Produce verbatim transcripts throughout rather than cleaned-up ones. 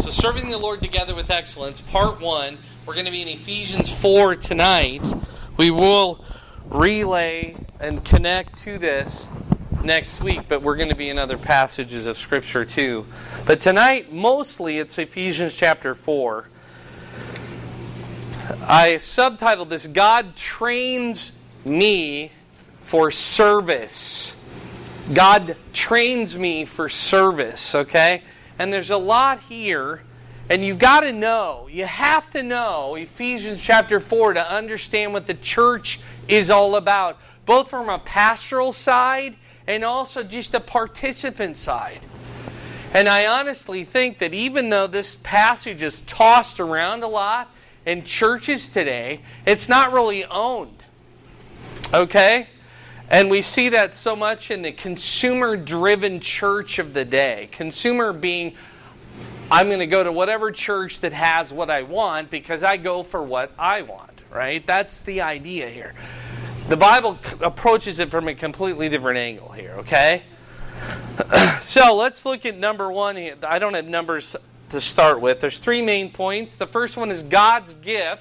So serving the Lord together with excellence, part one. We're going to be in Ephesians four tonight. We will relay and connect to this next week, but we're going to be in other passages of Scripture too. But tonight, mostly, it's Ephesians chapter four. I subtitled this, God Trains Me for Service. God trains me for service, okay? And there's a lot here, and you've got to know, you have to know Ephesians chapter four to understand what the church is all about, both from a pastoral side and also just a participant side. And I honestly think that even though this passage is tossed around a lot in churches today, it's not really owned. Okay? And we see that so much in the consumer-driven church of the day. Consumer being, I'm going to go to whatever church that has what I want because I go for what I want, right? That's the idea here. The Bible approaches it from a completely different angle here, okay? So let's look at number one. I don't have numbers to start with. There's three main points. The first one is God's gift.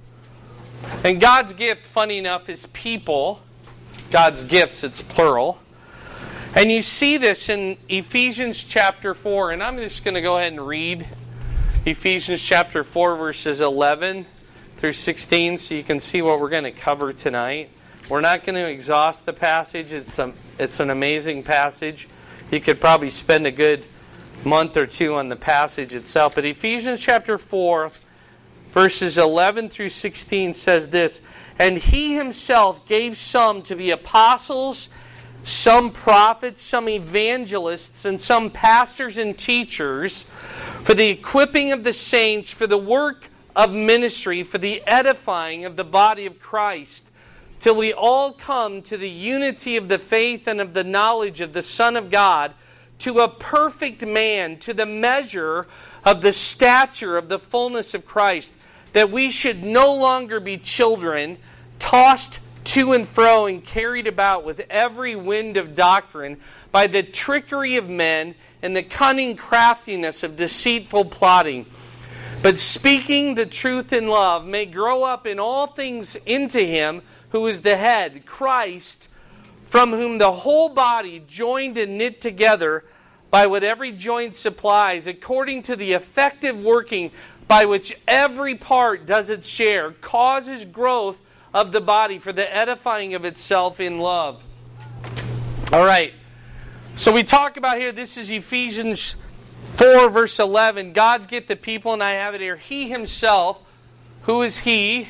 And God's gift, funny enough, is people. God's gifts, it's plural. And you see this in Ephesians chapter four. And I'm just going to go ahead and read Ephesians chapter four, verses eleven through sixteen, so you can see what we're going to cover tonight. We're not going to exhaust the passage. It's, a, it's an amazing passage. You could probably spend a good month or two on the passage itself. But Ephesians chapter four, verses eleven through sixteen says this, and he himself gave some to be apostles, some prophets, some evangelists, and some pastors and teachers for the equipping of the saints, for the work of ministry, for the edifying of the body of Christ, till we all come to the unity of the faith and of the knowledge of the Son of God, to a perfect man, to the measure of the stature of the fullness of Christ, that we should no longer be children, tossed to and fro and carried about with every wind of doctrine by the trickery of men and the cunning craftiness of deceitful plotting. But speaking the truth in love may grow up in all things into Him who is the head, Christ, from whom the whole body, joined and knit together by what every joint supplies, according to the effective working by which every part does its share, causes growth of the body for the edifying of itself in love. All right. So we talk about here, this is Ephesians four, verse eleven. God's gift to people, and I have it here. He himself, who is He?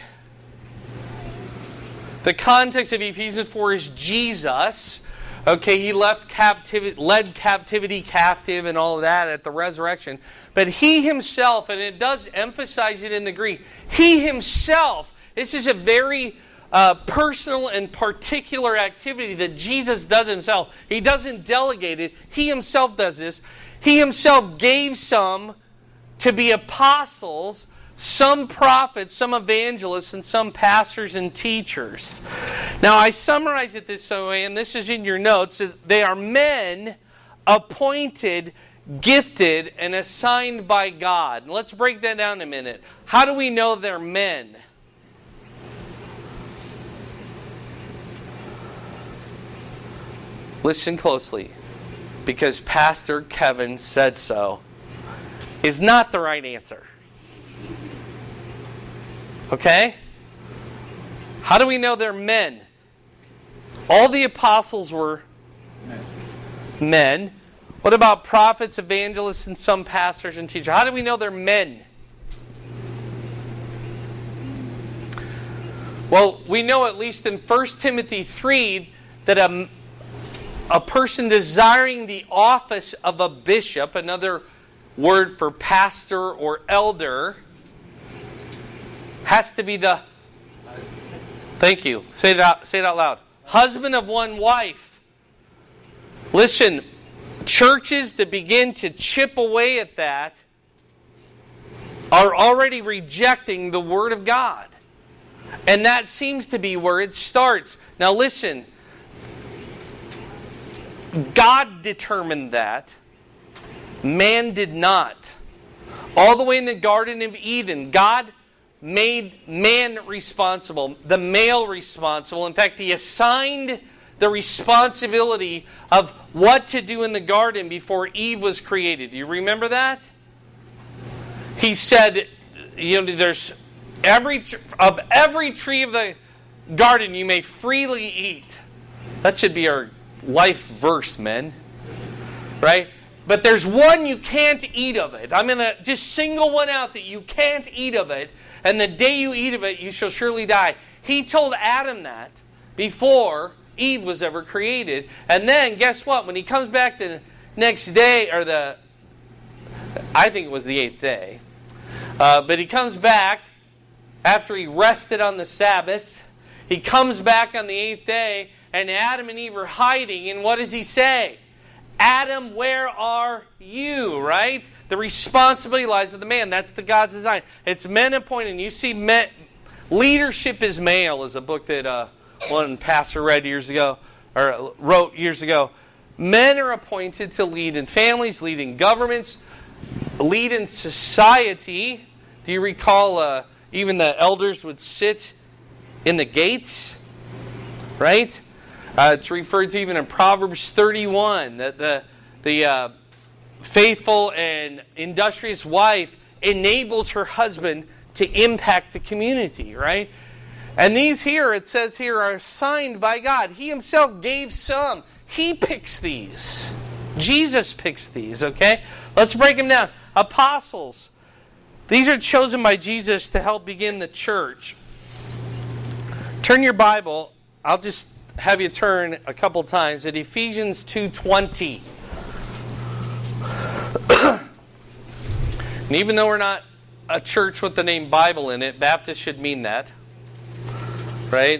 The context of Ephesians four is Jesus. Okay, He left captivity, led captivity captive and all of that at the resurrection. But He Himself, and it does emphasize it in the Greek, He Himself, this is a very uh, personal and particular activity that Jesus does Himself. He doesn't delegate it. He Himself does this. He Himself gave some to be apostles, some prophets, some evangelists, and some pastors and teachers. Now, I summarize it this way, and this is in your notes. They are men appointed, gifted, and assigned by God. And let's break that down a minute. How do we know they're men? Listen closely, because Pastor Kevin said so, is not the right answer. Okay? How do we know they're men? All the apostles were men. men. What about prophets, evangelists, and some pastors and teachers? How do we know they're men? Well, we know at least in First Timothy three that a, a person desiring the office of a bishop, another word for pastor or elder, has to be the, thank you, say it out, say it out loud, husband of one wife. Listen, churches that begin to chip away at that are already rejecting the Word of God. And that seems to be where it starts. Now listen, God determined that. Man did not. All the way in the Garden of Eden, God made man responsible, the male responsible. In fact, He assigned the responsibility of what to do in the garden before Eve was created. Do you remember that? He said, you know, there's every of every tree of the garden you may freely eat. That should be our life verse, men. Right? But there's one you can't eat of it. I'm going to just single one out that you can't eat of it. And the day you eat of it, you shall surely die. He told Adam that before Eve was ever created. And then, guess what? When he comes back the next day, or the, I think it was the eighth day. Uh, but he comes back after he rested on the Sabbath. He comes back on the eighth day, and Adam and Eve are hiding. And what does he say? Adam, where are you? Right? The responsibility lies with the man. That's the God's design. It's men appointed. And you see, men, Leadership is Male is a book that uh, one pastor read years ago, or wrote years ago. Men are appointed to lead in families, lead in governments, lead in society. Do you recall uh, even the elders would sit in the gates? Right? Uh, it's referred to even in Proverbs thirty-one that the the uh, faithful and industrious wife enables her husband to impact the community, right? And these here, it says here, are assigned by God. He Himself gave some. He picks these. Jesus picks these, okay? Let's break them down. Apostles. These are chosen by Jesus to help begin the church. Turn your Bible. I'll just have you turn a couple times at Ephesians two twenty. And even though we're not a church with the name Bible in it, Baptists should mean that. Right?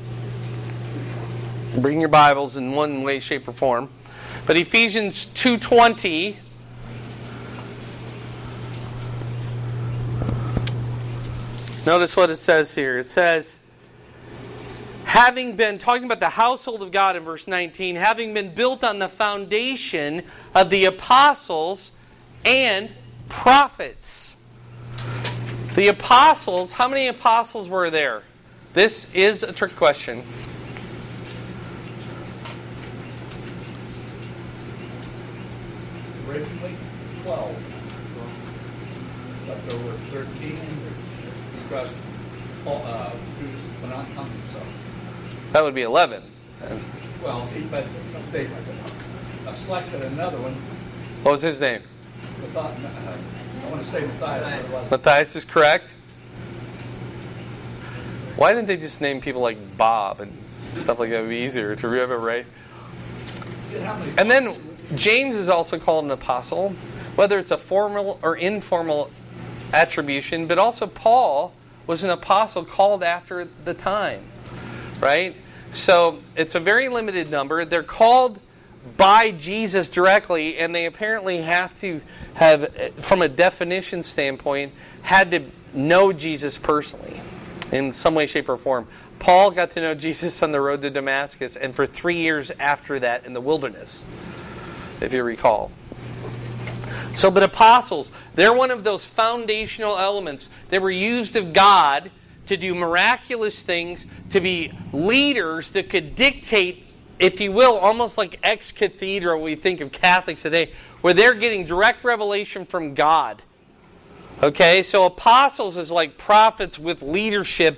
Bring your Bibles in one way, shape, or form. But Ephesians two twenty, notice what it says here. It says, having been, talking about the household of God in verse nineteen, having been built on the foundation of the apostles and prophets. The apostles, how many apostles were there? This is a trick question. Originally twelve. Left over thirteen because uh, Judas went on coming, so. That would be eleven. Well, but they uh, selected another one. What was his name? Matthias, uh, I want to say Matthias, but it wasn't. Matthias is correct. Why didn't they just name people like Bob and stuff like that? It would be easier to remember, right? And then James is also called an apostle, whether it's a formal or informal attribution, but also Paul was an apostle called after the time, right? So it's a very limited number. They're called by Jesus directly, and they apparently have to have, from a definition standpoint, had to know Jesus personally in some way, shape, or form. Paul got to know Jesus on the road to Damascus, and for three years after that in the wilderness, if you recall. So, but apostles, they're one of those foundational elements. They were used of God to do miraculous things, to be leaders that could dictate, if you will, almost like ex cathedra, we think of Catholics today, where they're getting direct revelation from God. Okay, so apostles is like prophets with leadership,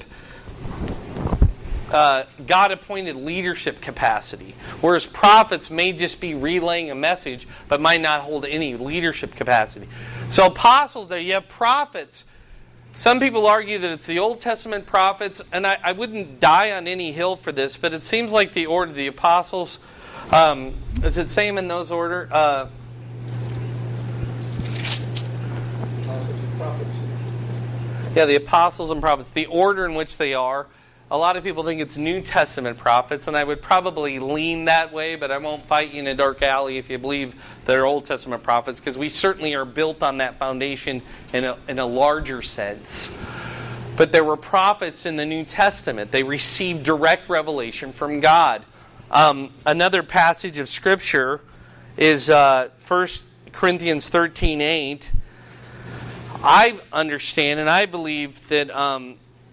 uh, God-appointed leadership capacity. Whereas prophets may just be relaying a message, but might not hold any leadership capacity. So apostles, there you have prophets. Some people argue that it's the Old Testament prophets, and I, I wouldn't die on any hill for this, but it seems like the order of the apostles, um, is it same in those order? Uh, yeah, the apostles and prophets, the order in which they are. A lot of people think it's New Testament prophets, and I would probably lean that way, but I won't fight you in a dark alley if you believe they're Old Testament prophets, because we certainly are built on that foundation in a, in a larger sense. But there were prophets in the New Testament. They received direct revelation from God. Um, another passage of Scripture is uh, First Corinthians thirteen eight. I understand and I believe that um,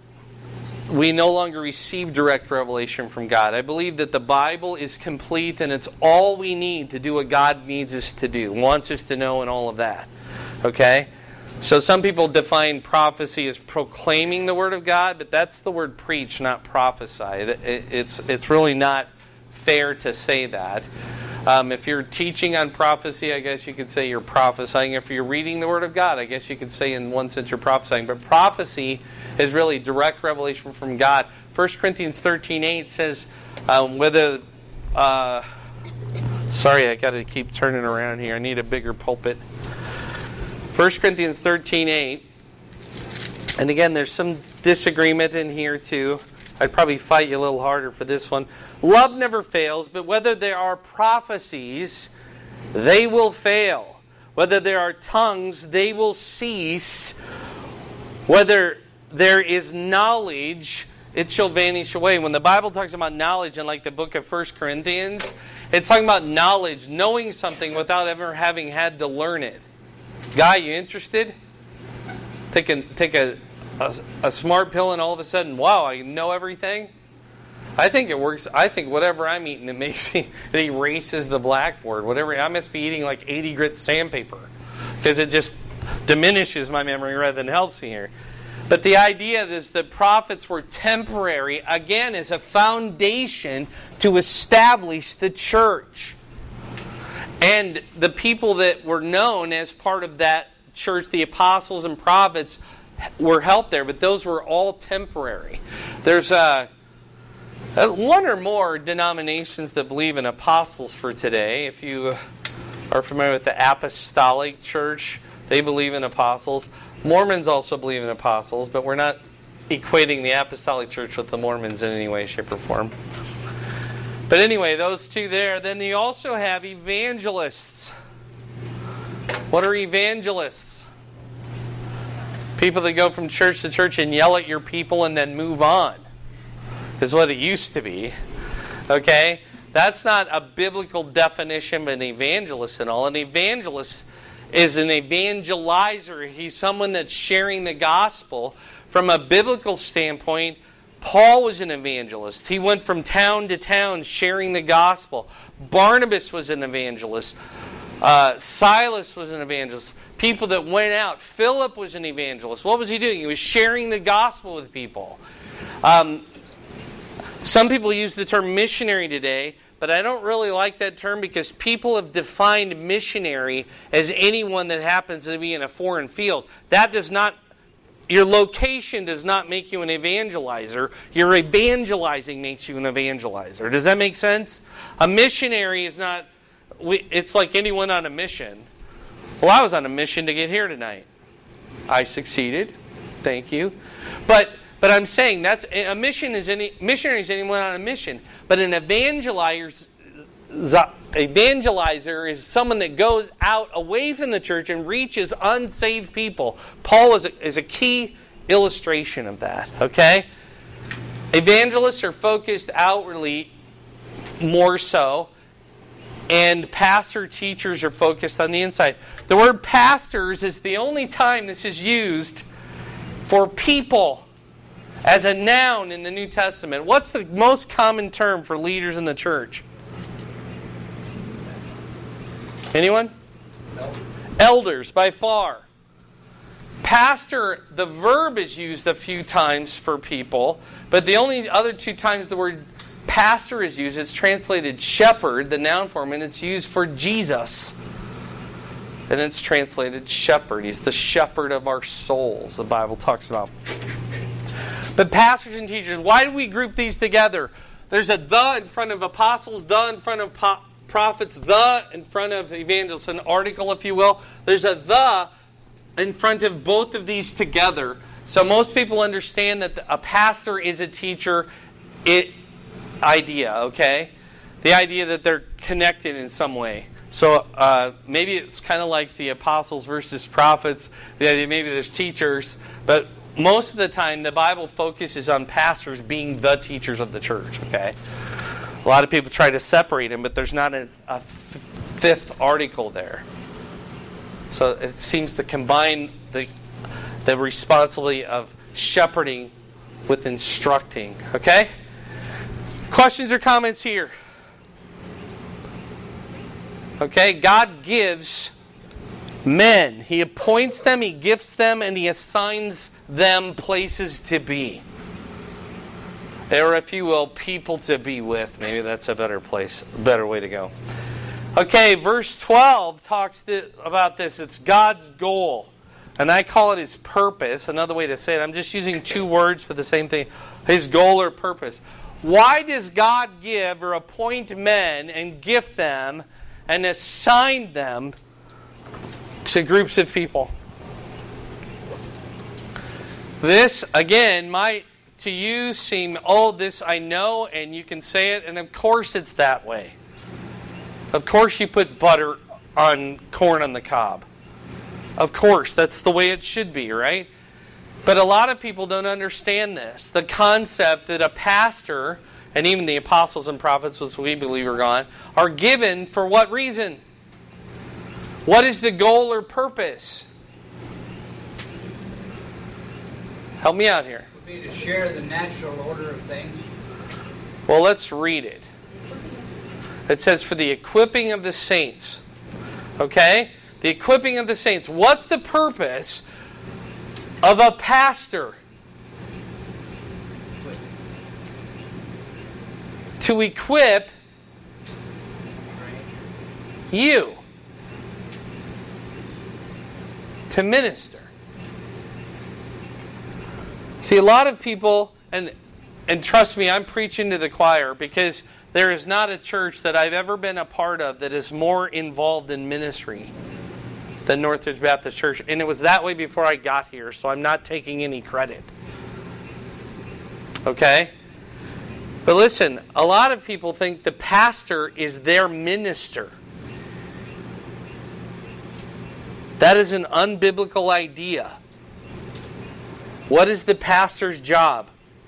we no longer receive direct revelation from God. I believe that the Bible is complete and it's all we need to do what God needs us to do, wants us to know, and all of that. Okay? So some people define prophecy as proclaiming the Word of God, but that's the word preach, not prophesy. It, it, it's, it's really not fair to say that. Um, if you're teaching on prophecy, I guess you could say you're prophesying. If you're reading the Word of God, I guess you could say in one sense you're prophesying. But prophecy is really direct revelation from God. First Corinthians thirteen eight says, um, whether... Uh, sorry, I got to keep turning around here. I need a bigger pulpit. First Corinthians thirteen eight. And again, there's some disagreement in here too. I'd probably fight you a little harder for this one. Love never fails, but whether there are prophecies, they will fail. Whether there are tongues, they will cease. Whether there is knowledge, it shall vanish away. When the Bible talks about knowledge in like the book of First Corinthians, it's talking about knowledge, knowing something without ever having had to learn it. Guy, you interested? Take a, take a, a, a smart pill and all of a sudden, wow, I know everything? I think it works. I think whatever I'm eating, it makes me, it erases the blackboard. Whatever, I must be eating like eighty grit sandpaper because it just diminishes my memory rather than helps me here. But the idea is that prophets were temporary, again, as a foundation to establish the church. And the people that were known as part of that church, the apostles and prophets, were helped there, but those were all temporary. There's a Uh, one or more denominations that believe in apostles for today. If you are familiar with the Apostolic Church, they believe in apostles. Mormons also believe in apostles, but we're not equating the Apostolic Church with the Mormons in any way, shape, or form. But anyway, those two there. Then you also have evangelists. What are evangelists? People that go from church to church and yell at your people and then move on. Is what it used to be. Okay? That's not a biblical definition of an evangelist and all. An evangelist is an evangelizer. He's someone that's sharing the gospel. From a biblical standpoint, Paul was an evangelist. He went from town to town sharing the gospel. Barnabas was an evangelist. Uh, Silas was an evangelist. People that went out. Philip was an evangelist. What was he doing? He was sharing the gospel with people. Um... Some people use the term missionary today, but I don't really like that term because people have defined missionary as anyone that happens to be in a foreign field. That does not, your location does not make you an evangelizer. Your evangelizing makes you an evangelizer. Does that make sense? A missionary is not, it's like anyone on a mission. Well, I was on a mission to get here tonight. I succeeded. Thank you. But But I'm saying that's a mission is any missionary is anyone on a mission. But an evangelizer, evangelizer is someone that goes out away from the church and reaches unsaved people. Paul is a, is a key illustration of that. Okay, evangelists are focused outwardly more so, and pastor teachers are focused on the inside. The word pastors is the only time this is used for people. As a noun in the New Testament, what's the most common term for leaders in the church? Anyone? Elders. Elders, by far. Pastor, the verb is used a few times for people, but the only other two times the word pastor is used, it's translated shepherd, the noun form, and it's used for Jesus. And it's translated shepherd. He's the shepherd of our souls, the Bible talks about. But pastors and teachers, why do we group these together? There's a the in front of apostles, the in front of po- prophets, the in front of evangelists, an article, if you will. There's a the in front of both of these together. So most people understand that a pastor is a teacher it, idea, okay? The idea that they're connected in some way. So uh, maybe it's kind of like the apostles versus prophets. The idea maybe there's teachers, but most of the time, the Bible focuses on pastors being the teachers of the church, okay? A lot of people try to separate them, but there's not a, a fifth article there. So it seems to combine the the responsibility of shepherding with instructing. Okay? Questions or comments here? Okay, God gives men. He appoints them, He gifts them, and He assigns them places to be. Or if you will, people to be with. Maybe that's a better place, better way to go. Okay, verse twelve talks th- about this. It's God's goal. And I call it His purpose. Another way to say it, I'm just using two words for the same thing. His goal or purpose. Why does God give or appoint men and gift them and assign them to groups of people? This, again, might to you seem, oh, this I know, and you can say it, and of course it's that way. Of course you put butter on corn on the cob. Of course, that's the way it should be, right? But a lot of people don't understand this. The concept that a pastor, and even the apostles and prophets, which we believe are gone, are given for what reason? What is the goal or purpose? Help me out here. Would be to share the natural order of things. Well, let's read it. It says, for the equipping of the saints. Okay? The equipping of the saints. What's the purpose of a pastor? To equip you to minister. See, a lot of people, and and trust me, I'm preaching to the choir, because there is not a church that I've ever been a part of that is more involved in ministry than Northridge Baptist Church. And it was that way before I got here, so I'm not taking any credit. Okay? But listen, a lot of people think the pastor is their minister. That is an unbiblical idea. What is the pastor's job?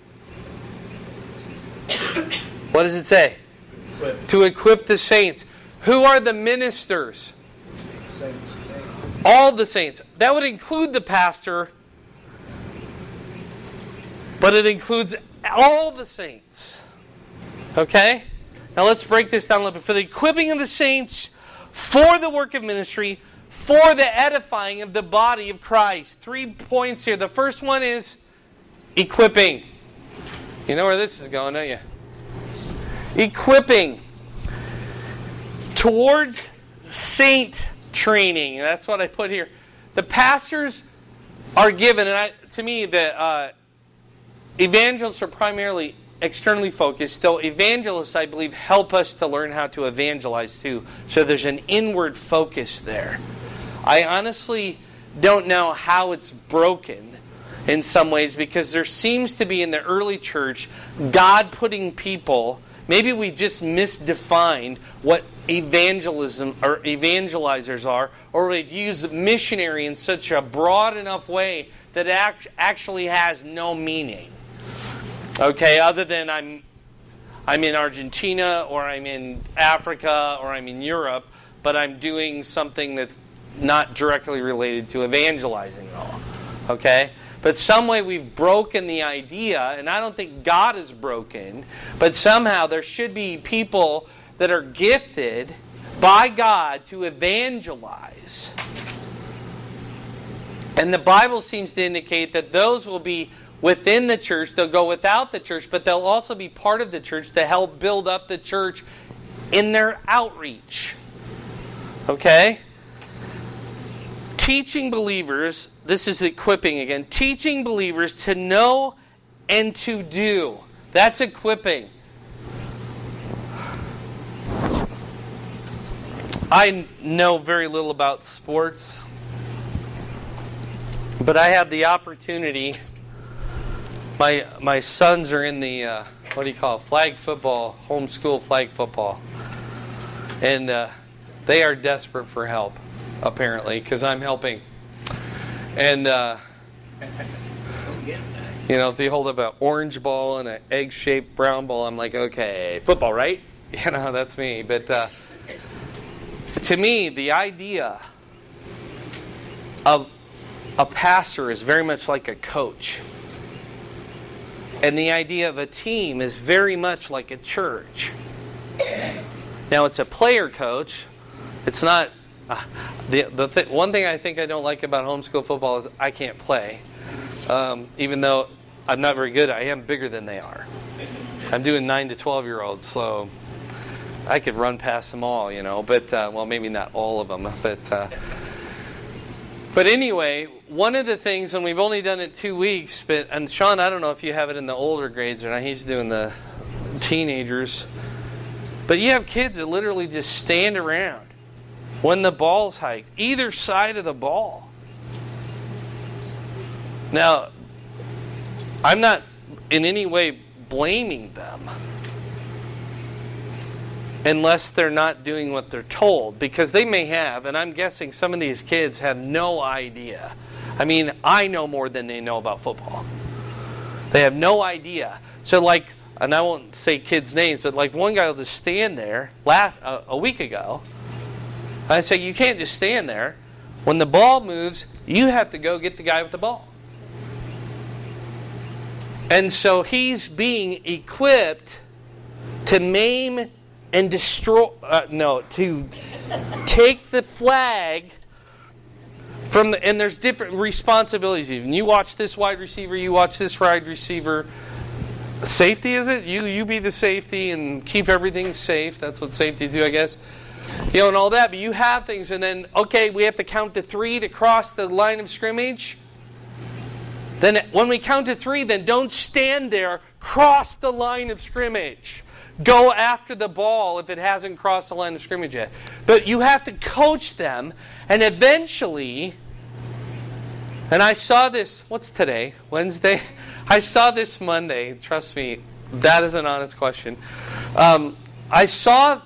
What does it say? Equip. To equip the saints. Who are the ministers? Saints. All the saints. That would include the pastor, but it includes all the saints. Okay? Now let's break this down a little bit. For the equipping of the saints, for the work of ministry, for the edifying of the body of Christ. Three points here. The first one is equipping. You know where this is going, don't you? Equipping. Towards saint training. That's what I put here. The pastors are given, and I, to me, the uh, evangelists are primarily externally focused, though evangelists, I believe, help us to learn how to evangelize too. So there's an inward focus there. I honestly don't know how it's broken in some ways, because there seems to be in the early church God putting people, maybe we just misdefined what evangelism or evangelizers are, or we've used missionary in such a broad enough way that it actually has no meaning. Okay, other than I'm I'm in Argentina, or I'm in Africa, or I'm in Europe, but I'm doing something that's not directly related to evangelizing at all. Okay? But some way we've broken the idea, and I don't think God is broken, but somehow there should be people that are gifted by God to evangelize. And the Bible seems to indicate that those will be within the church, they'll go without the church, but they'll also be part of the church to help build up the church in their outreach. Okay? Teaching believers, this is equipping again, teaching believers to know and to do. That's equipping. I know very little about sports, but I have the opportunity. My my sons are in the, uh, what do you call it, flag football, homeschool flag football. And uh, they are desperate for help, apparently, because I'm helping. And, uh, you know, if they hold up an orange ball and an egg-shaped brown ball, I'm like, okay, football, right? You know, that's me. But uh, to me, the idea of a pastor is very much like a coach. And the idea of a team is very much like a church. Now, it's a player coach. It's not... Uh, the the th- one thing I think I don't like about homeschool football is I can't play. Um, even though I'm not very good, I am bigger than they are. I'm doing nine to twelve-year-olds, so I could run past them all, you know. But, uh, well, maybe not all of them. But, uh, but anyway, one of the things, and we've only done it two weeks, but and Sean, I don't know if you have it in the older grades or not. He's doing the teenagers. But you have kids that literally just stand around when the ball's hiked, either side of the ball. Now, I'm not in any way blaming them unless they're not doing what they're told, because they may have, and I'm guessing some of these kids have no idea. I mean, I know more than they know about football. They have no idea. So like, and I won't say kids' names, but like one guy will just stand there last uh, a week ago. I say, you can't just stand there. When the ball moves, you have to go get the guy with the ball. And so he's being equipped to maim and destroy, uh, no, to take the flag from the, and there's different responsibilities. Even you watch this wide receiver, you watch this wide receiver. Safety, is it? You you be the safety and keep everything safe. That's what safety do, I guess. You know, and all that. But you have things, and then, okay, we have to count to three to cross the line of scrimmage. Then when we count to three, then don't stand there. Cross the line of scrimmage. Go after the ball if it hasn't crossed the line of scrimmage yet. But you have to coach them, and eventually, and I saw this, what's today? Wednesday? I saw this Monday. Trust me, that is an honest question. Um, I saw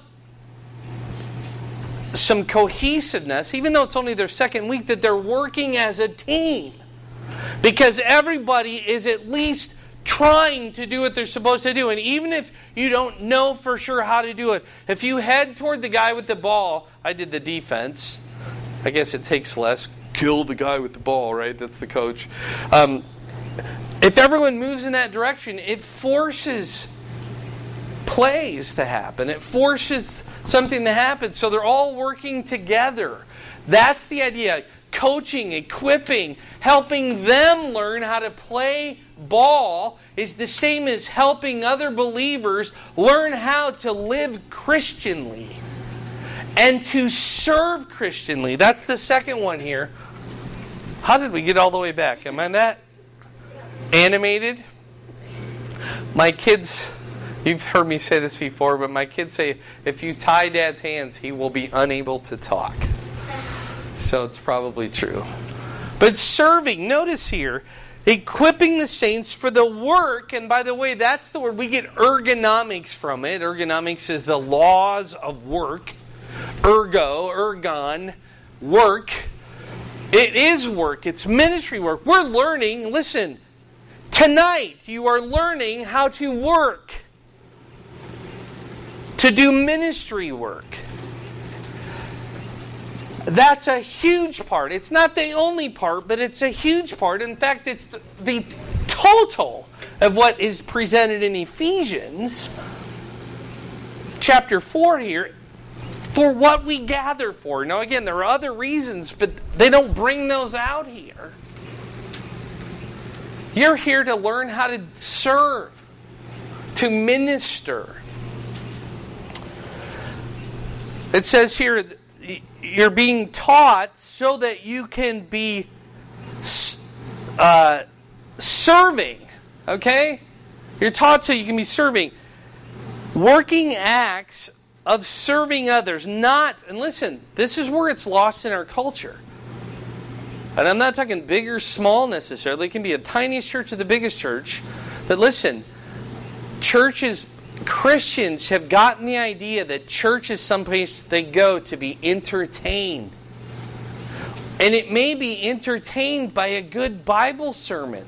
some cohesiveness, even though it's only their second week, that they're working as a team. Because everybody is at least trying to do what they're supposed to do. And even if you don't know for sure how to do it, if you head toward the guy with the ball, I did the defense. I guess it takes less. Kill the guy with the ball, right? That's the coach. Um, if everyone moves in that direction, it forces plays to happen. It forces something to happen. So they're all working together. That's the idea. Coaching, equipping, helping them learn how to play ball is the same as helping other believers learn how to live Christianly and to serve Christianly. That's the second one here. How did we get all the way back? Am I that animated? My kids, you've heard me say this before, but my kids say, if you tie Dad's hands, he will be unable to talk. So it's probably true. But serving, notice here, equipping the saints for the work, and by the way, that's the word, we get ergonomics from it. Ergonomics is the laws of work. Ergo, ergon, work. It is work. It's ministry work. We're learning, listen, tonight you are learning how to work. To do ministry work. That's a huge part. It's not the only part, but it's a huge part. In fact, it's the, the total of what is presented in Ephesians chapter four here, for what we gather for. Now again, there are other reasons, but they don't bring those out here. You're here to learn how to serve, to minister. It says here, you're being taught so that you can be uh, serving. Okay? You're taught so you can be serving. Working acts of serving others. Not, and listen, this is where it's lost in our culture. And I'm not talking big or small necessarily. It can be the tiniest church or the biggest church. But listen, churches, Christians have gotten the idea that church is someplace they go to be entertained. And it may be entertained by a good Bible sermon.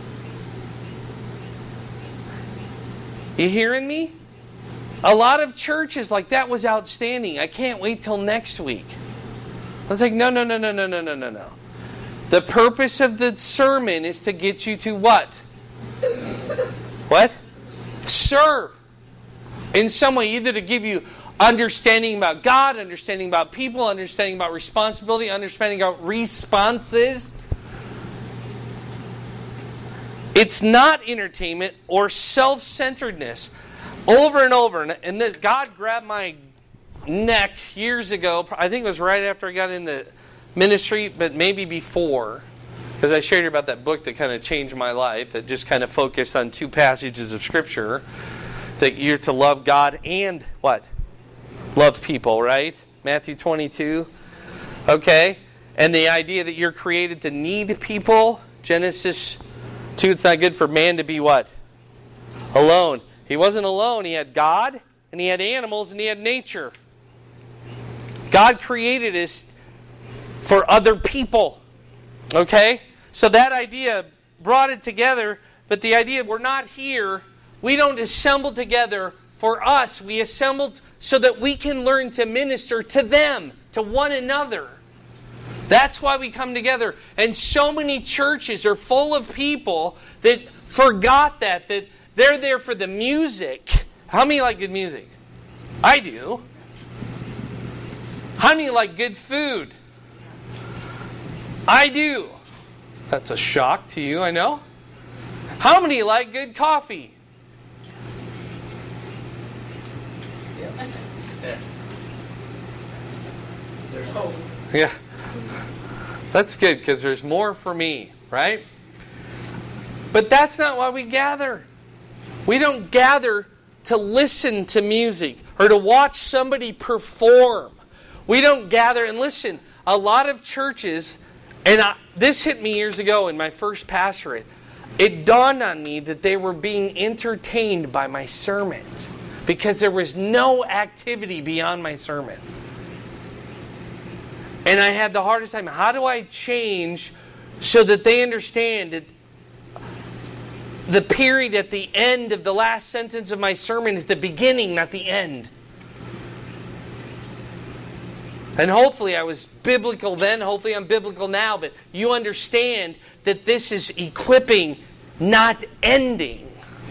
You hearing me? A lot of churches like that was outstanding. I can't wait till next week. I was like, no, no, no, no, no, no, no, no, no. The purpose of the sermon is to get you to what? What? Serve. In some way, either to give you understanding about God, understanding about people, understanding about responsibility, understanding about responses. It's not entertainment or self-centeredness. Over and over. And then God grabbed my neck years ago. I think it was right after I got into ministry, but maybe before. Because I shared about that book that kind of changed my life. That just kind of focused on two passages of Scripture. That you're to love God and what? Love people, right? Matthew twenty-two. Okay. And the idea that you're created to need people. Genesis two, it's not good for man to be what? Alone. He wasn't alone. He had God, and he had animals, and he had nature. God created us for other people. Okay? So that idea brought it together, but the idea we're not here, we don't assemble together for us. We assembled so that we can learn to minister to them, to one another. That's why we come together. And so many churches are full of people that forgot that, that they're there for the music. How many like good music? I do. How many like good food? I do. That's a shock to you, I know. How many like good coffee? Yeah. Yeah. There's hope. Yeah. That's good because there's more for me, right? But that's not why we gather. We don't gather to listen to music or to watch somebody perform. We don't gather and listen. A lot of churches, and I, this hit me years ago in my first pastorate, it dawned on me that they were being entertained by my sermons because there was no activity beyond my sermon. And I had the hardest time. How do I change so that they understand that the period at the end of the last sentence of my sermon is the beginning, not the end? And hopefully I was biblical then, hopefully I'm biblical now, but you understand that this is equipping, not ending.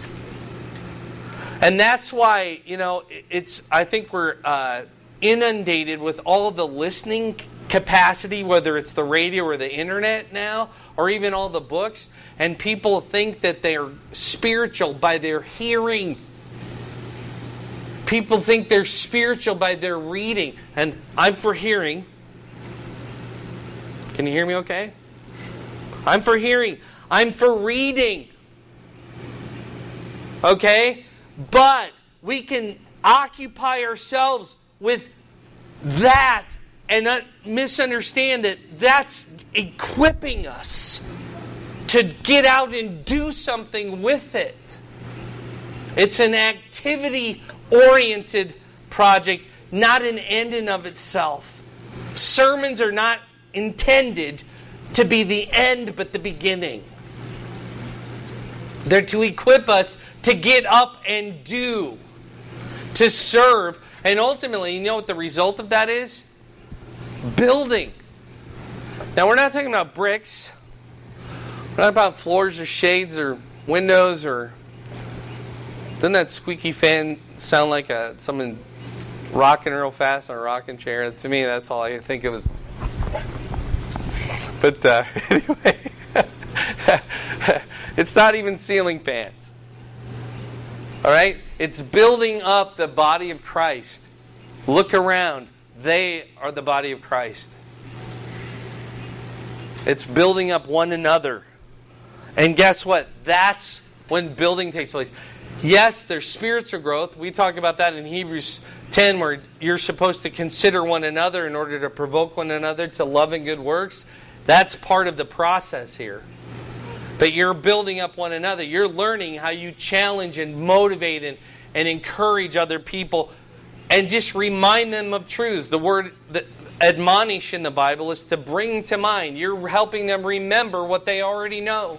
And that's why, you know, it's. I think we're uh, inundated with all the listening capacity, whether it's the radio or the internet now, or even all the books, and people think that they're spiritual by their hearing. People think they're spiritual by their reading. And I'm for hearing. Can you hear me okay? I'm for hearing. I'm for reading. Okay? But we can occupy ourselves with that and not misunderstand that that's equipping us to get out and do something with it. It's an activity-oriented project, not an end in of itself. Sermons are not intended to be the end, but the beginning. They're to equip us to get up and do, to serve. And ultimately, you know what the result of that is? Building. Now, we're not talking about bricks. We're not about floors or shades or windows or... Doesn't that squeaky fan sound like a, someone rocking real fast on a rocking chair? To me, that's all I think it was. But uh, anyway, it's not even ceiling fans. All right? It's building up the body of Christ. Look around. They are the body of Christ. It's building up one another. And guess what? That's when building takes place. Yes, there's spiritual growth. We talk about that in Hebrews ten, where you're supposed to consider one another in order to provoke one another to love and good works. That's part of the process here. But you're building up one another. You're learning how you challenge and motivate and, and encourage other people and just remind them of truths. The word that admonish in the Bible is to bring to mind. You're helping them remember what they already know.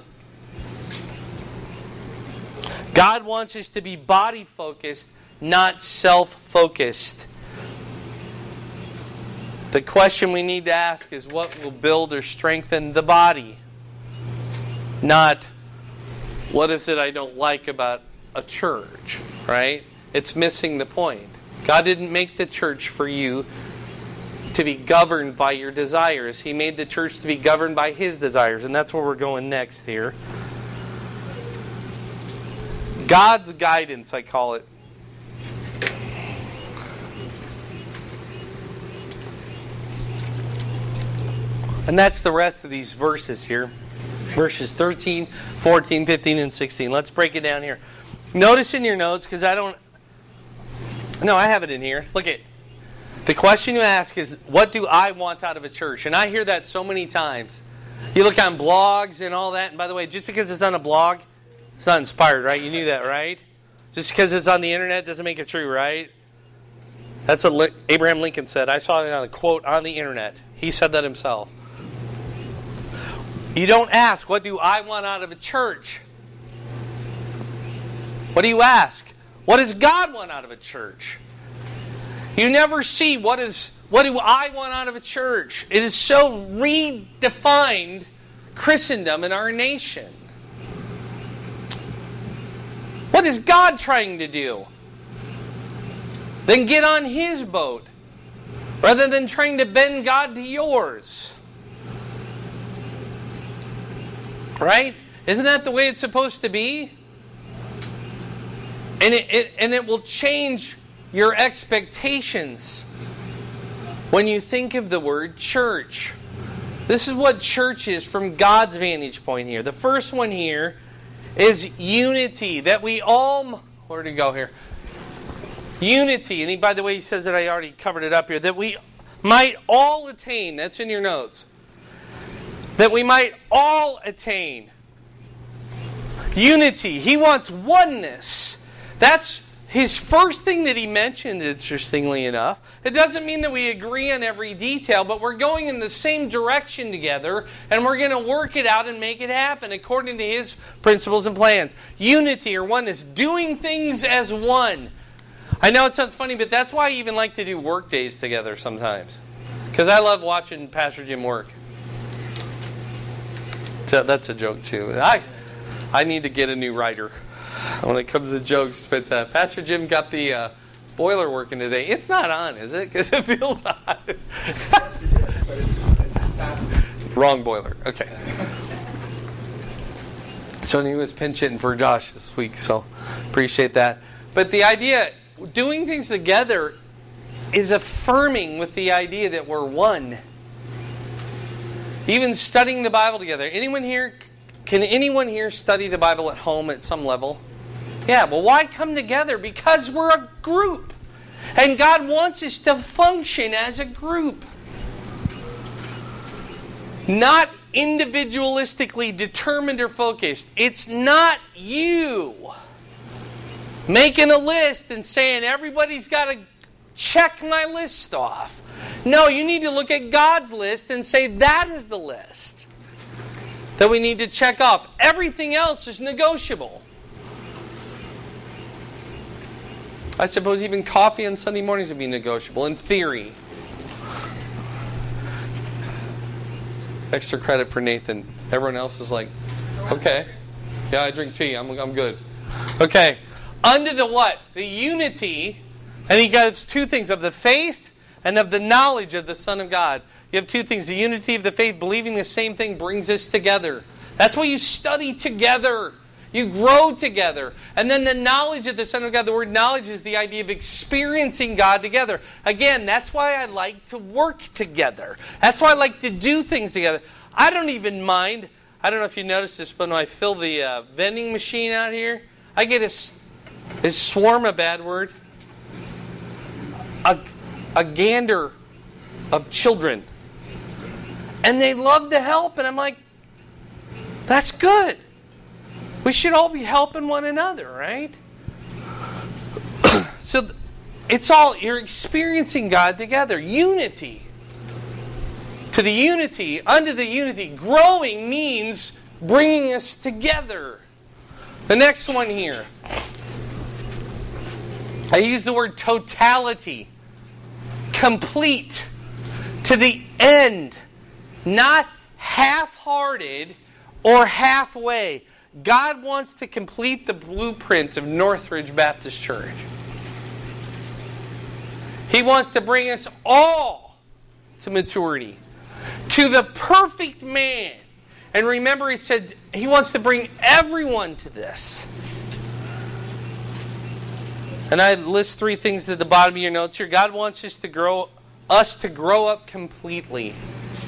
God wants us to be body-focused, not self-focused. The question we need to ask is, what will build or strengthen the body? Not, what is it I don't like about a church, right? It's missing the point. God didn't make the church for you to be governed by your desires. He made the church to be governed by His desires. And that's where we're going next here. God's guidance, I call it. And that's the rest of these verses here. Verses thirteen, fourteen, fifteen, and sixteen. Let's break it down here. Notice in your notes, because I don't... No, I have it in here. Look at the question you ask is, what do I want out of a church? And I hear that so many times. You look on blogs and all that. And by the way, just because it's on a blog, it's not inspired, right? You knew that, right? Just because it's on the internet doesn't make it true, right? That's what Abraham Lincoln said. I saw it on a quote on the internet. He said that himself. You don't ask, what do I want out of a church? What do you ask? What does God want out of a church? You never see, what is what do I want out of a church? It is so redefined Christendom in our nation. What is God trying to do? Then get on His boat, rather than trying to bend God to yours. Right? Isn't that the way it's supposed to be? And it, it and it will change your expectations when you think of the word church. This is what church is from God's vantage point here. The first one here is unity. That we all... Where did it go here? Unity. And he, by the way, he says that I already covered it up here. That we might all attain. That's in your notes. That we might all attain unity. He wants oneness. That's his first thing that he mentioned, interestingly enough. It doesn't mean that we agree on every detail, but we're going in the same direction together, and we're going to work it out and make it happen according to his principles and plans. Unity or oneness, doing things as one. I know it sounds funny, but that's why I even like to do work days together sometimes. Because I love watching Pastor Jim work. So that's a joke too. I I need to get a new writer when it comes to jokes. But uh, Pastor Jim got the uh, boiler working today. It's not on, is it? Because it feels on. Wrong boiler. Okay. So he was pinch hitting for Josh this week. So appreciate that. But the idea, doing things together, is affirming with the idea that we're one. Even studying the Bible together. Anyone here, can anyone here study the Bible at home at some level? Yeah, well, why come together? Because we're a group. And God wants us to function as a group. Not individualistically determined or focused. It's not you making a list and saying, everybody's got to check my list off. No, you need to look at God's list and say, that is the list that we need to check off. Everything else is negotiable. I suppose even coffee on Sunday mornings would be negotiable, in theory. Extra credit for Nathan. Everyone else is like, okay. Yeah, I drink tea. I'm, I'm good. Okay. Under the what? The unity. And he gives two things, of the faith and of the knowledge of the Son of God. You have two things. The unity of the faith, believing the same thing, brings us together. That's why you study together. You grow together. And then the knowledge of the Son of God. The word knowledge is the idea of experiencing God together. Again, that's why I like to work together. That's why I like to do things together. I don't even mind. I don't know if you noticed this, but when I fill the uh, vending machine out here, I get a, is swarm a bad word? A, a gander of children. And they love to help. And I'm like, that's good. We should all be helping one another, right? So it's all, you're experiencing God together. Unity. To the unity, under the unity, growing means bringing us together. The next one here. I use the word totality. Complete. To the end. Not half-hearted or halfway. God wants to complete the blueprint of Northridge Baptist Church. He wants to bring us all to maturity. To the perfect man. And remember, he said he wants to bring everyone to this. And I list three things at the bottom of your notes here. God wants us to grow, us to grow up completely.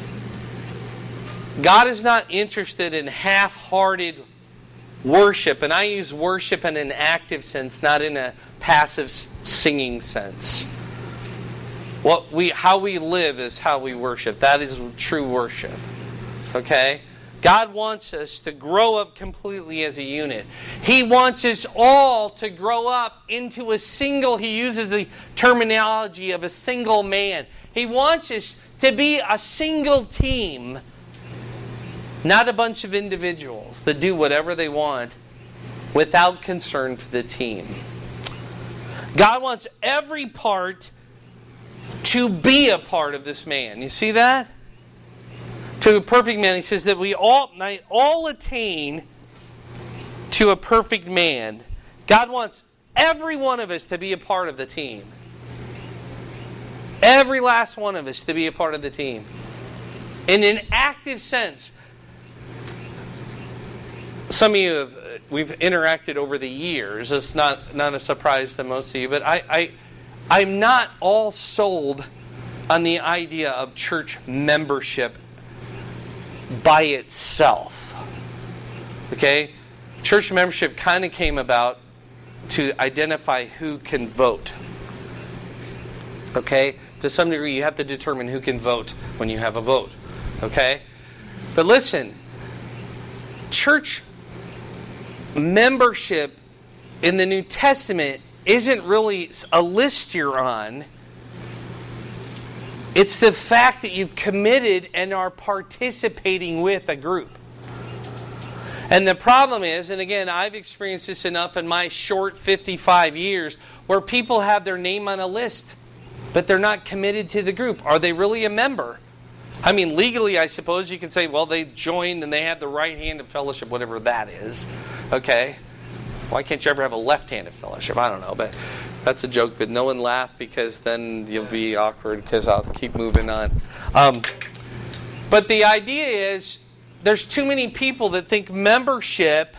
God is not interested in half-hearted worship. And I use worship in an active sense, not in a passive singing sense. What we, how we live is how we worship. That is true worship. Okay? God wants us to grow up completely as a unit. He wants us all to grow up into a single, he uses the terminology of a single man. He wants us to be a single team, not a bunch of individuals that do whatever they want without concern for the team. God wants every part to be a part of this man. You see that? To a perfect man. He says that we all might all attain to a perfect man. God wants every one of us to be a part of the team. Every last one of us to be a part of the team. In an active sense. Some of you have, we've interacted over the years. It's not, not a surprise to most of you, but I, I I'm not all sold on the idea of church membership by itself. Okay? Church membership kind of came about to identify who can vote. Okay? To some degree, you have to determine who can vote when you have a vote. Okay? But listen, church membership in the New Testament isn't really a list you're on. It's the fact that you've committed and are participating with a group. And the problem is, and again, I've experienced this enough in my short fifty-five years, where people have their name on a list, but they're not committed to the group. Are they really a member? I mean, legally, I suppose you can say, well, they joined and they had the right hand of fellowship, whatever that is. Okay? Why can't you ever have a left-handed fellowship? I don't know, but that's a joke. But no one laugh, because then you'll be awkward, because I'll keep moving on. Um, but the idea is, there's too many people that think membership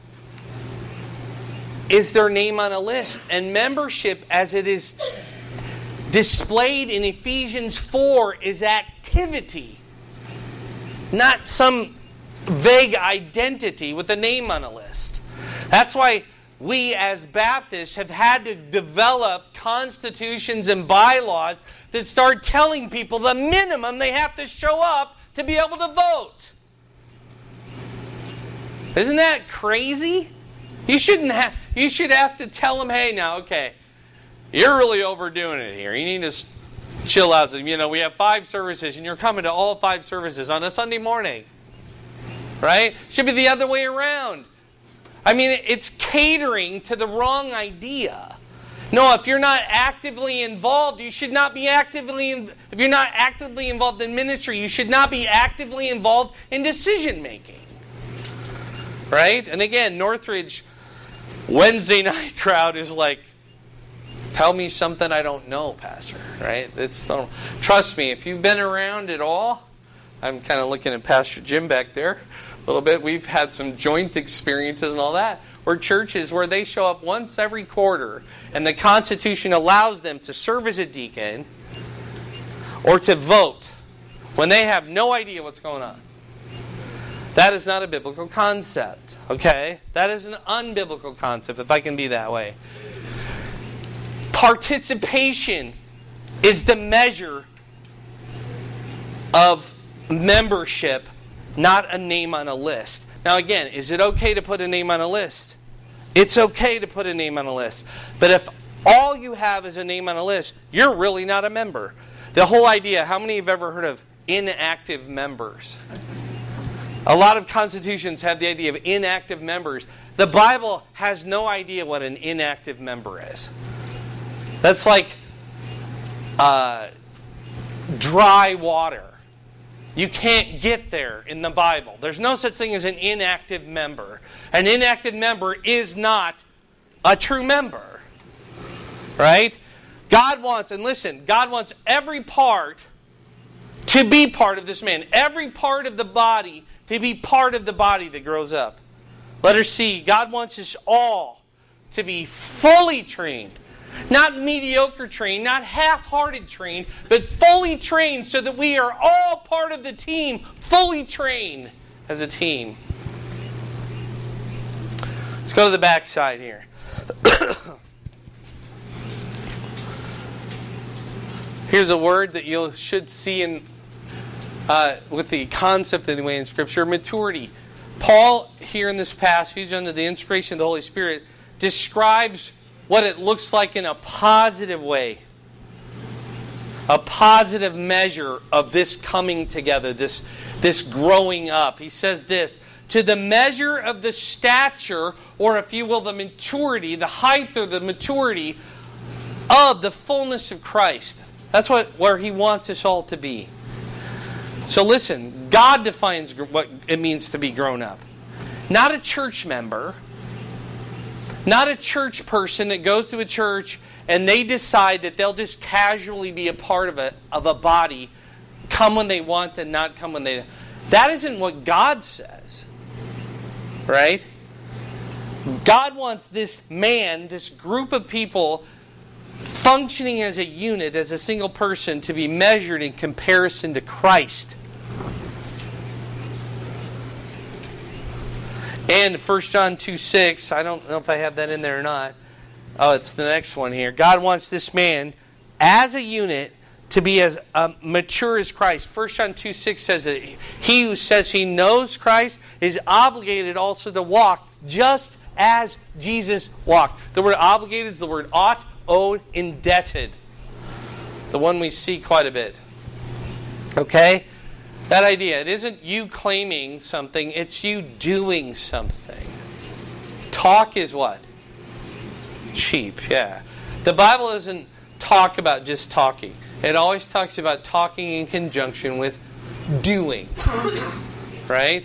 is their name on a list. And membership, as it is displayed in Ephesians four, is activity, not some vague identity with a name on a list. That's why we as Baptists have had to develop constitutions and bylaws that start telling people the minimum they have to show up to be able to vote. Isn't that crazy? You shouldn't have. You should have to tell them, hey, now, okay, you're really overdoing it here. You need to chill out. You know, we have five services, and you're coming to all five services on a Sunday morning, right? Should be the other way around. I mean, it's catering to the wrong idea. No, if you're not actively involved, you should not be actively. In, if you're not actively involved in ministry, you should not be actively involved in decision making. Right? And again, Northridge Wednesday night crowd is like, tell me something I don't know, Pastor. Right? It's don't, trust me, if you've been around at all, I'm kind of looking at Pastor Jim back there a little bit. We've had some joint experiences and all that, where churches where they show up once every quarter, and the Constitution allows them to serve as a deacon or to vote when they have no idea what's going on. That is not a biblical concept, okay? That is an unbiblical concept, if I can be that way. Participation is the measure of membership, not a name on a list. Now again, is it okay to put a name on a list? It's okay to put a name on a list. But if all you have is a name on a list, you're really not a member. The whole idea, how many have ever heard of inactive members? A lot of constitutions have the idea of inactive members. The Bible has no idea what an inactive member is. That's like uh, dry water. You can't get there in the Bible. There's no such thing as an inactive member. An inactive member is not a true member. Right? God wants, and listen, God wants every part to be part of this man. Every part of the body to be part of the body that grows up. Letter C, God wants us all to be fully trained. Not mediocre trained, not half-hearted trained, but fully trained so that we are all part of the team, fully trained as a team. Let's go to the back side here. Here's a word that you should see in uh, with the concept anyway in Scripture, maturity. Paul, here in this passage, under the inspiration of the Holy Spirit, describes what it looks like in a positive way. A positive measure of this coming together, this, this growing up. He says this, to the measure of the stature, or if you will, the maturity, the height or the maturity of the fullness of Christ. That's what where He wants us all to be. So listen, God defines what it means to be grown up. Not a church member, not a church person that goes to a church and they decide that they'll just casually be a part of a, of a body, come when they want and not come when they... That isn't what God says. Right? God wants this man, this group of people, functioning as a unit, as a single person, to be measured in comparison to Christ. And First John two six, I don't know if I have that in there or not. Oh, it's the next one here. God wants this man, as a unit, to be as uh, mature as Christ. First John two six says that he who says he knows Christ is obligated also to walk just as Jesus walked. The word obligated is the word ought, owed, indebted. The one we see quite a bit. Okay? That idea. It isn't you claiming something, it's you doing something. Talk is what? Cheap, yeah. The Bible doesn't talk about just talking. It always talks about talking in conjunction with doing. Right?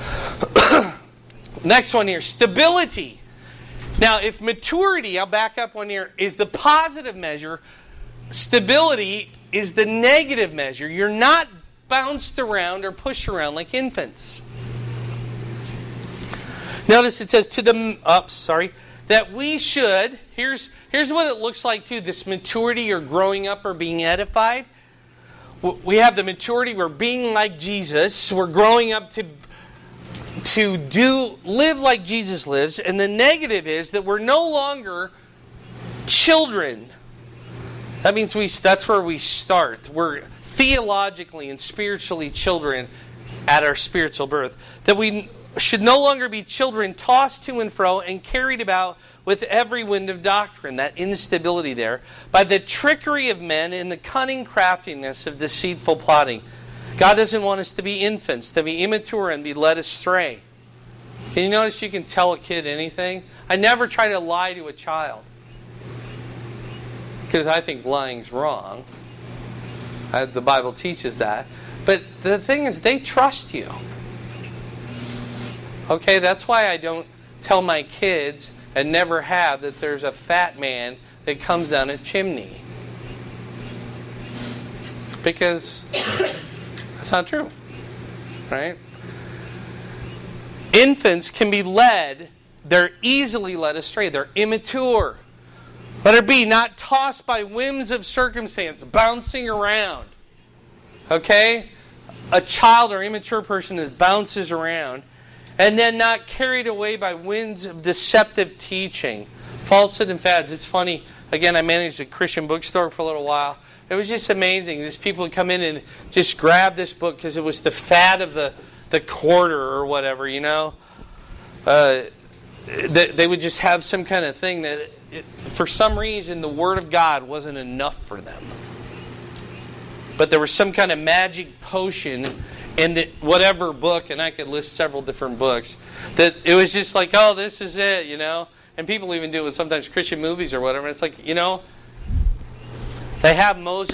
Next one here, stability. Now, if maturity, I'll back up one here, is the positive measure, stability is the negative measure. You're not bounced around or pushed around like infants. Notice it says to the, oh, sorry, that we should, here's, here's what it looks like too, this maturity or growing up or being edified. We have the maturity, we're being like Jesus, we're growing up to to do live like Jesus lives, and the negative is that we're no longer children. That means we that's where we start. We're theologically and spiritually children at our spiritual birth. That we should no longer be children tossed to and fro and carried about with every wind of doctrine, that instability there, by the trickery of men and the cunning craftiness of deceitful plotting. God doesn't want us to be infants, to be immature and be led astray. Can you notice you can tell a kid anything? I never try to lie to a child, because I think lying's wrong. I, the Bible teaches that. But the thing is, they trust you. Okay, that's why I don't tell my kids, and never have, that there's a fat man that comes down a chimney. Because that's not true. Right? Infants can be led, they're easily led astray. They're immature. Let it be, not tossed by whims of circumstance, bouncing around. Okay? A child or immature person is bounces around, and then not carried away by winds of deceptive teaching. Falsehood and fads. It's funny. Again, I managed a Christian bookstore for a little while. It was just amazing. These people would come in and just grab this book because it was the fad of the, the quarter or whatever, you know. Uh, they, they would just have some kind of thing that, it, for some reason, the Word of God wasn't enough for them. But there was some kind of magic potion in the, whatever book, and I could list several different books, that it was just like, oh, this is it, you know. And people even do it with sometimes Christian movies or whatever. It's like, you know, they have Moses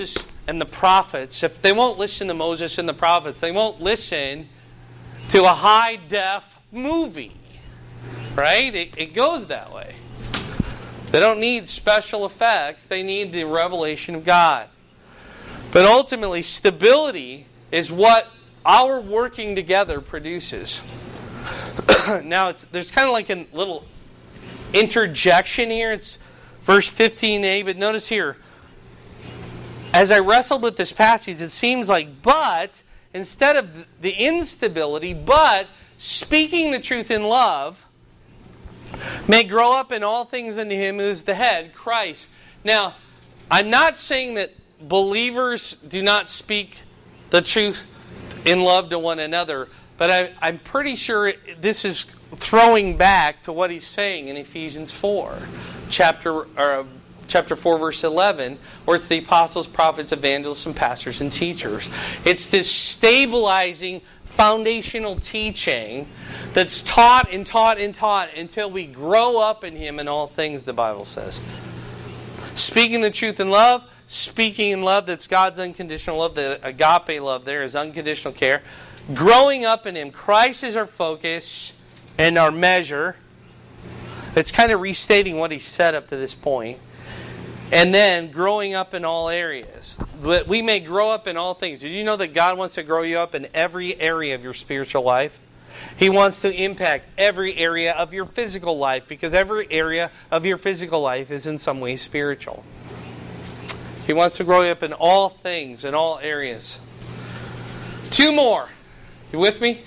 and the prophets, if they won't listen to Moses and the prophets, they won't listen to a high-def movie. Right? It, it goes that way. They don't need special effects. They need the revelation of God. But ultimately, stability is what our working together produces. Now, it's, there's kind of like a little interjection here. It's verse fifteen a, but notice here, as I wrestled with this passage, it seems like, but, instead of the instability, but, speaking the truth in love, may grow up in all things unto Him who is the head, Christ. Now, I'm not saying that believers do not speak the truth in love to one another, but I, I'm pretty sure this is throwing back to what he's saying in Ephesians four, chapter or, chapter four, verse eleven, where it's the apostles, prophets, evangelists, and pastors and teachers. It's this stabilizing, foundational teaching that's taught and taught and taught until we grow up in Him in all things, the Bible says. Speaking the truth in love, speaking in love, that's God's unconditional love, the agape love there is unconditional care. Growing up in Him, Christ is our focus and our measure. It's kind of restating what He said up to this point. And then growing up in all areas. That we may grow up in all things. Did you know that God wants to grow you up in every area of your spiritual life? He wants to impact every area of your physical life, because every area of your physical life is in some way spiritual. He wants to grow you up in all things, in all areas. Two more. You with me?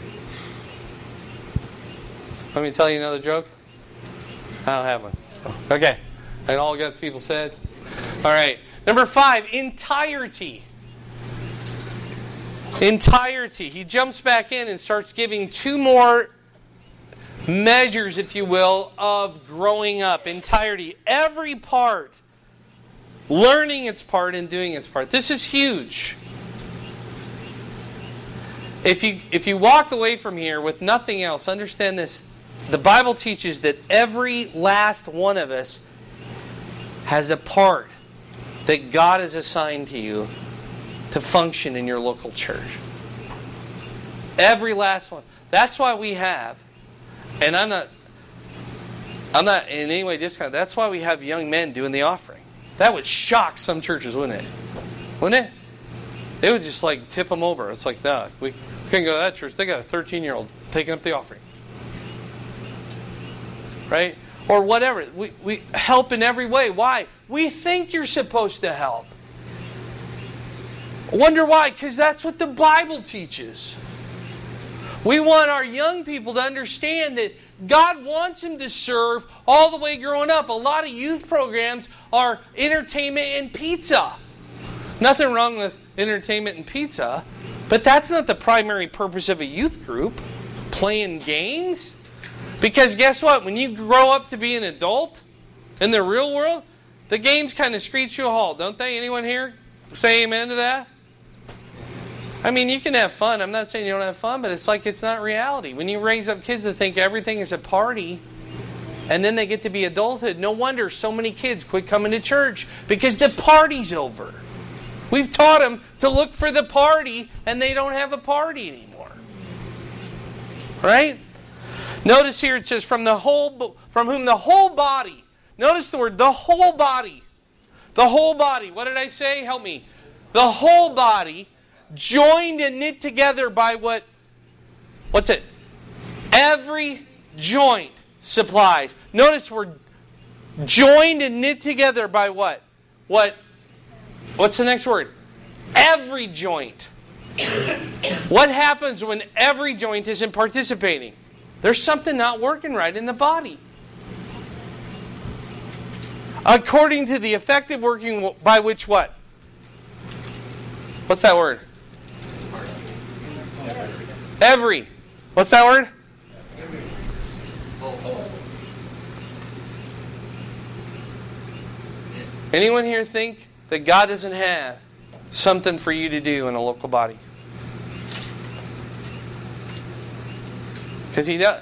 Let me tell you another joke. I don't have one. So, okay. And all God's people said. All right. Number five, entirety. Entirety. He jumps back in and starts giving two more measures, if you will, of growing up. Entirety. Every part. Learning its part and doing its part. This is huge. If you if you walk away from here with nothing else, understand this. The Bible teaches that every last one of us has a part that God has assigned to you to function in your local church. Every last one. That's why we have, and I'm not I'm not in any way discounting, that's why we have young men doing the offering. That would shock some churches, wouldn't it? Wouldn't it? They would just like tip them over. It's like, no, we couldn't go to that church. They got a thirteen-year-old taking up the offering. Right? Or whatever. We, we help in every way. Why? We think you're supposed to help. Wonder why? Because that's what the Bible teaches. We want our young people to understand that God wants them to serve all the way growing up. A lot of youth programs are entertainment and pizza. Nothing wrong with entertainment and pizza, but that's not the primary purpose of a youth group. Playing games. Because guess what? When you grow up to be an adult in the real world, the games kind of screech you a halt, don't they? Anyone here say amen to that? I mean, you can have fun. I'm not saying you don't have fun, but it's like it's not reality. When you raise up kids that think everything is a party, and then they get to be adulthood, no wonder so many kids quit coming to church, because the party's over. We've taught them to look for the party, and they don't have a party anymore. Right? Notice here it says, from the whole, from whom the whole body. Notice the word, the whole body. The whole body. What did I say? Help me. The whole body, joined and knit together by what? What's it? Every joint supplies. Notice we're joined and knit together by what? What? What's the next word? Every joint. What happens when every joint isn't participating? There's something not working right in the body. According to the effective working by which what? What's that word? Every. What's that word? Anyone here think that God doesn't have something for you to do in a local body? Because He does.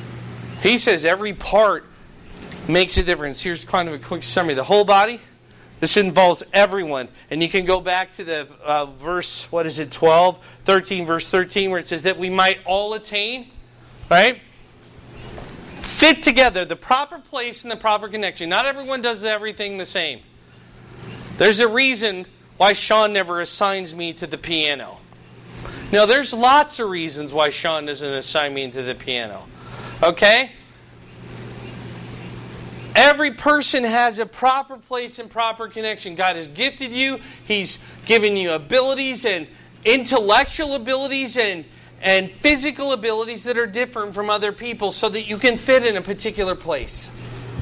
He says every part makes a difference. Here's kind of a quick summary. The whole body, This involves everyone. And you can go back to the uh, verse, what is it, twelve, thirteen, verse thirteen, where it says that we might all attain, right? Fit together, the proper place and the proper connection. Not everyone does everything the same. There's a reason why Sean never assigns me to the piano. Now, there's lots of reasons why Sean doesn't assign me to the piano. Okay? Every person has a proper place and proper connection. God has gifted you. He's given you abilities and intellectual abilities and, and physical abilities that are different from other people so that you can fit in a particular place.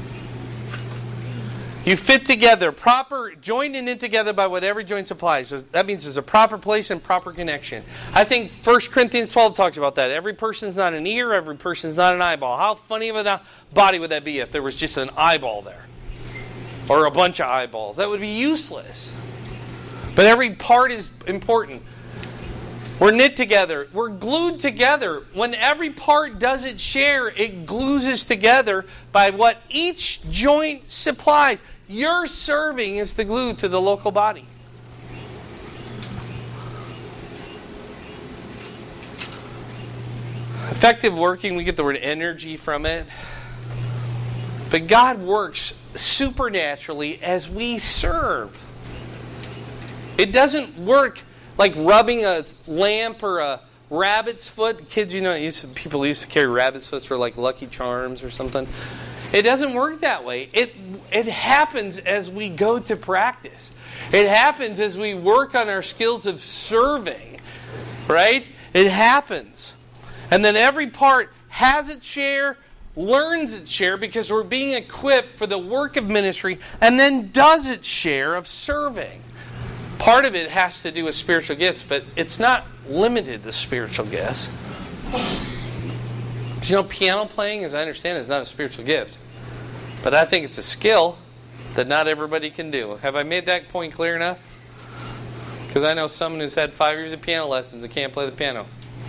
You fit together, proper, joined and knit together by what every joint supplies. So that means there's a proper place and proper connection. I think First Corinthians twelve talks about that. Every person's not an ear, every person's not an eyeball. How funny of a body would that be if there was just an eyeball there? Or a bunch of eyeballs. That would be useless. But every part is important. We're knit together. We're glued together. When every part does its share, it glues us together by what each joint supplies. Your serving is the glue to the local body. Effective working, we get the word energy from it. But God works supernaturally as we serve. It doesn't work like rubbing a lamp or a rabbit's foot. Kids, you know, used to, people used to carry rabbit's foot for like Lucky Charms or something. It doesn't work that way. It it happens as we go to practice. It happens as we work on our skills of serving. Right? It happens. And then every part has its share, learns its share because we're being equipped for the work of ministry, and then does its share of serving. Part of it has to do with spiritual gifts, but it's not limited to spiritual gifts. You know, piano playing, as I understand, is not a spiritual gift. But I think it's a skill that not everybody can do. Have I made that point clear enough? Because I know someone who's had five years of piano lessons and can't play the piano.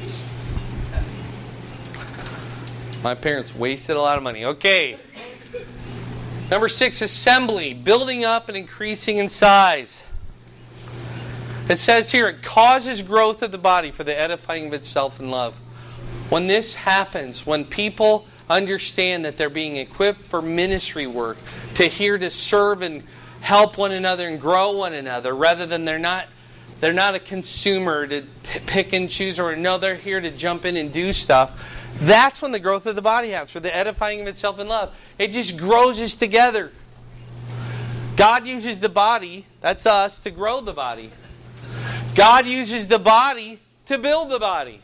My parents wasted a lot of money. Okay. Number six, assembly. Building up and increasing in size. It says here, it causes growth of the body for the edifying of itself in love. When this happens, when people understand that they're being equipped for ministry work, to here to serve and help one another and grow one another, rather than they're not they're not a consumer to pick and choose, or no, they're here to jump in and do stuff. That's when the growth of the body happens, for the edifying of itself in love. It just grows us together. God uses the body, that's us, to grow the body. God uses the body to build the body.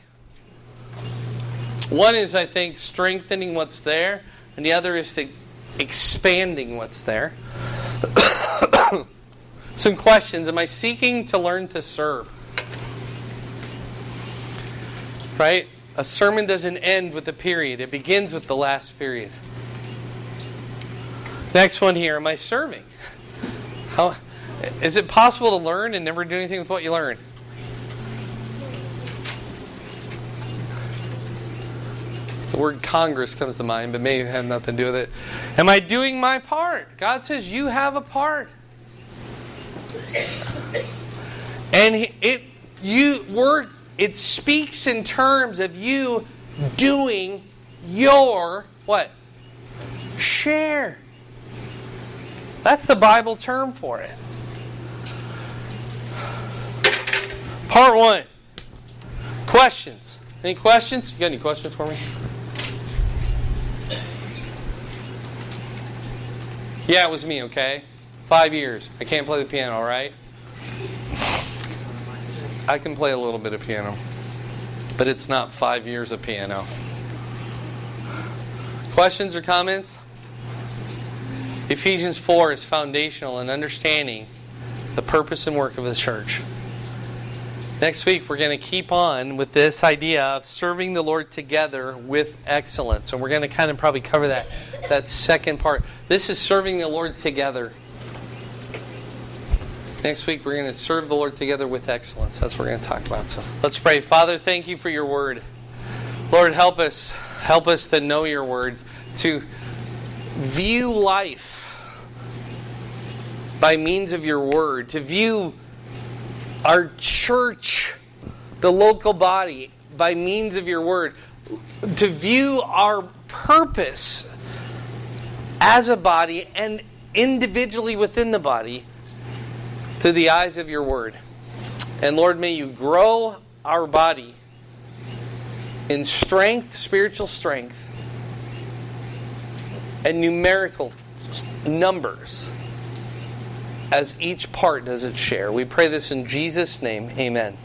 One is, I think, strengthening what's there, and the other is the expanding what's there. Some questions. Am I seeking to learn to serve? Right? A sermon doesn't end with a period. It begins with the last period. Next one here. Am I serving? How, is it possible to learn and never do anything with what you learn? The word Congress comes to mind, but may have nothing to do with it. Am I doing my part? God says you have a part. And it you work it speaks in terms of you doing your what? Share. That's the Bible term for it. Part one. Questions. Any questions? You got any questions for me? Yeah, it was me, okay? Five years. I can't play the piano, all right? I can play a little bit of piano. But it's not five years of piano. Questions or comments? Ephesians four is foundational in understanding the purpose and work of the church. Next week, we're going to keep on with this idea of serving the Lord together with excellence. And we're going to kind of probably cover that, that second part. This is serving the Lord together. Next week, we're going to serve the Lord together with excellence. That's what we're going to talk about. So let's pray. Father, thank you for your word. Lord, help us. Help us to know your word, to view life by means of your word, to view our church, the local body, by means of your word, to view our purpose as a body and individually within the body through the eyes of your word. And Lord, may you grow our body in strength, spiritual strength, and numerical numbers as each part does its share. We pray this in Jesus' name. Amen.